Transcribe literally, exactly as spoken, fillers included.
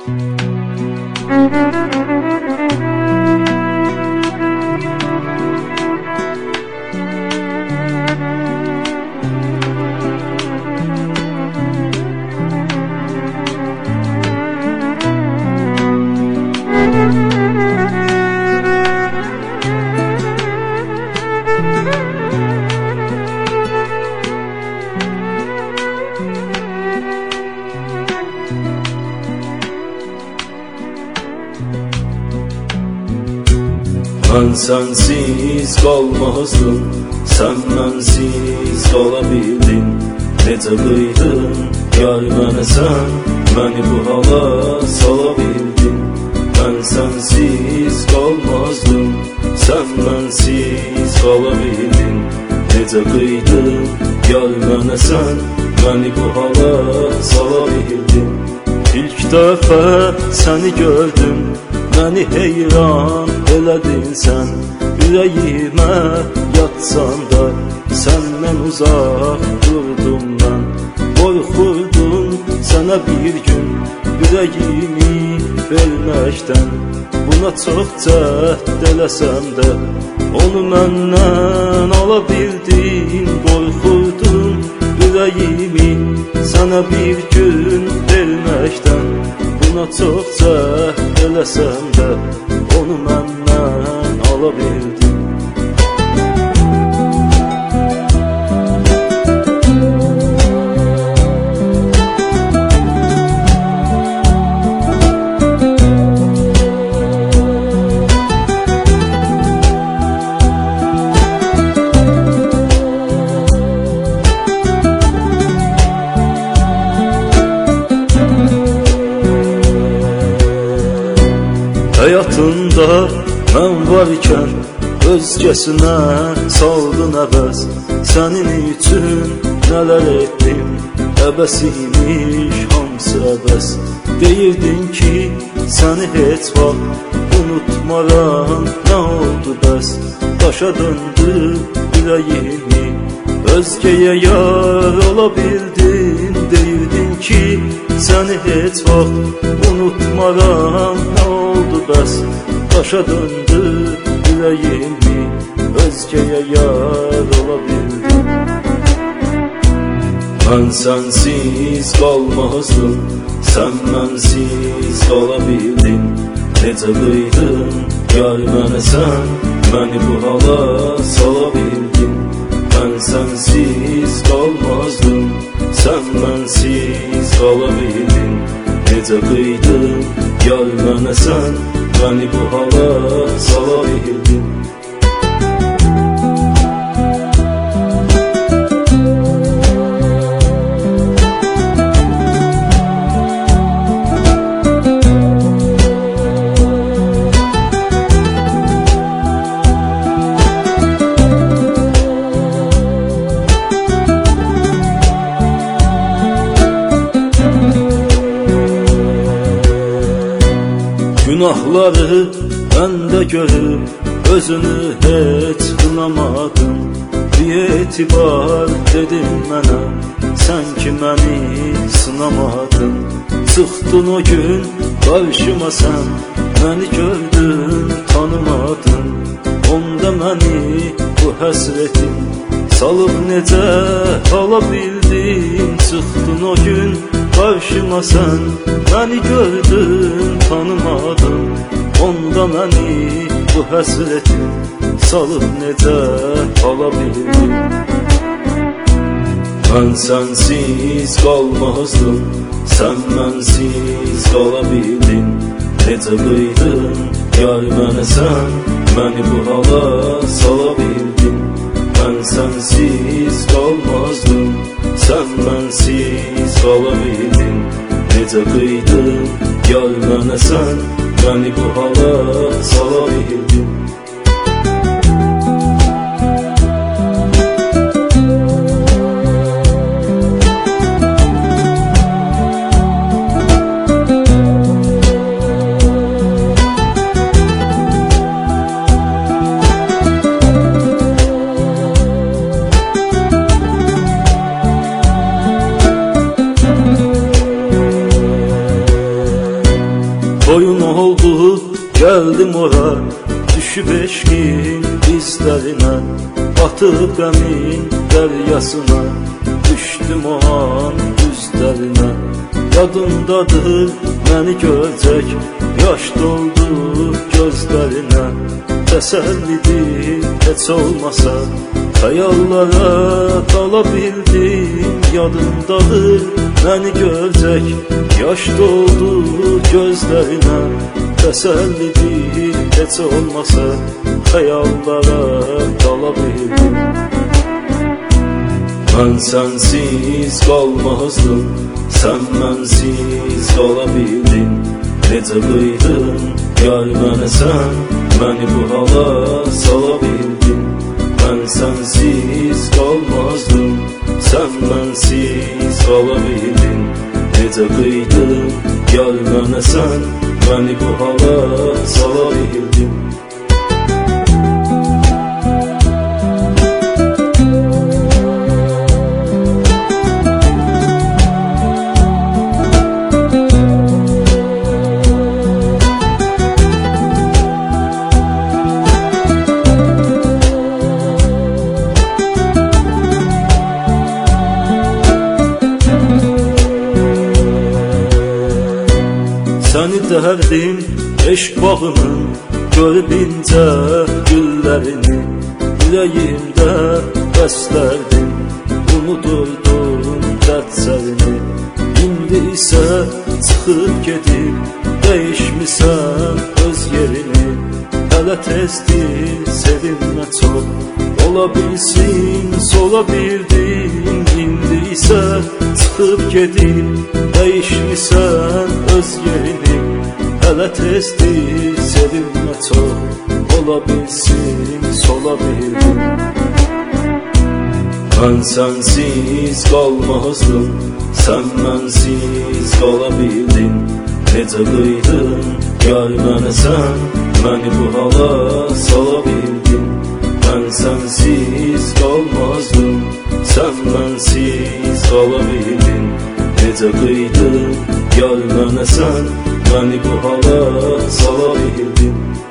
Ben sensiz kalmazdım, sen bensiz kalabildin. Necə qıydın yar mənə sən, məni bu hala salabildin. Ben sensiz kalmazdım, sen bensiz kalabildin. Necə qıydın yar mənə sən, məni bu hala salabildin. İlk dəfə səni gördüm, məni heyran elədin sən. Ürəyimə yatsan da səndən uzaq durdum mən. Qorxurdum sənə bir gün ürəyimi verməkdən. Buna çox cəhd eləsəm də onu məndən ala bildin. Qorxurdum ürəyimi sənə bir gün verməkdən. Buna çox cəhd eləsəm də onu məndən ala bildim. Həyatında mən varkən özgəsinə saldın əbəs. Sənin üçün nələr etdim, əbəs imiş hamısı əbəs. Deyirdin ki səni heç vaxt unutmaram, nə oldu bəs? Daşa döndü ürəyimi, özgəyə yar ola bildin. Deyirdin ki səni heç vaxt unutmaram, nə oldu bəs? Daşa döndü ürəyimi, özgəyə yar ola bildim. Mən sənsiz qalmazdım, sən mənsiz qala bildin. Necə qıydın yar mənə sən, məni bu hala sala bildin. Mən sənsiz qalmazdım, sən mənsiz qala bildin. Necə qıydın yar mənə sən, məni bu hala sala bildin. Günahları məndə görüb özünü heç qınamadın. Bir etibar dedin mənə, sən ki məni sınamadın. Çıxdın o gün qarşıma sən, məni gördün tanımadın. Onda məni bu həsretin salıb necə ala bildin. Çıxdın o gün qarşıma sən, məni gördün tanımadın. Onda məni bu həsretin salıb necə ala bildin. Mən sənsiz qalmazdım, sən mənsiz qala bildin. Necə qıydın yar mənə sən, məni bu hala sala bildin. Mən sənsiz qalmazdım, sən mənsiz qala bildin. Necə qıydın yar mənə sən, məni bu hala sala bildin. Boyun oldu, gəldim ora, düşüb eşqin izlərinə, batıb qəmin dəryasına, düşdüm o an üzlərinə. Yadımdadır məni görəcək, yaş doldu gözlərinə. Təsəllidir heç olmasa, xəyallara dala bildim. Yadımdadır məni görəcək, yaş doldu gözlərinə. Təsəllidir heç olmasa, xəyallara dala bildim. Mən sənsiz qalmazdım, sən mənsiz qala bildin. Necə qıydın yar mənə sən, məni bu hala sala bildin. Mən sənsiz qalmazdım, sən mənsiz qala bildin. Necə qıydın yar mənə sən, məni bu hala sala bildin. Səni dərdim eşq bağının, görüb incə güllərini. Ürəyimdə bəslərdim, unudurdum dərdlərini. İndi isə çıxıb gedib, dəyişmisən öz yerini. Hələ tezdir sevinmə çox, ola bilsin sola bildim. İndi isə çıxıb gedib, dəyişmisən öz yerini. Hələ tezdir sevinmə çox, ola bilsin sola bildim. Mən sənsiz qalmazdım, sən mənsiz qala bildin. Necə qıydın yar mənə sən, məni bu hala sala bildin. Mən sənsiz qalmazdım, sən mənsiz qala bildin. Necə qıydın yar mənə sən, məni bu hala sala bildin.